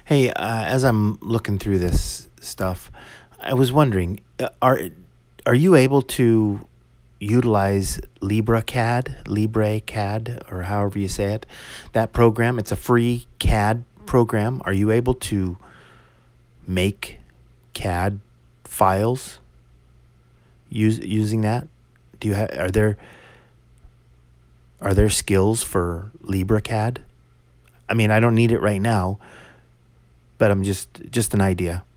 Hey, as I'm looking through this stuff, I was wondering, are you able to utilize LibreCAD, or however you say it, that program? It's a free CAD program. Are you able to make CAD files using that? Do you have are there skills for LibreCAD? I mean, I don't need it right now, but I'm just an idea.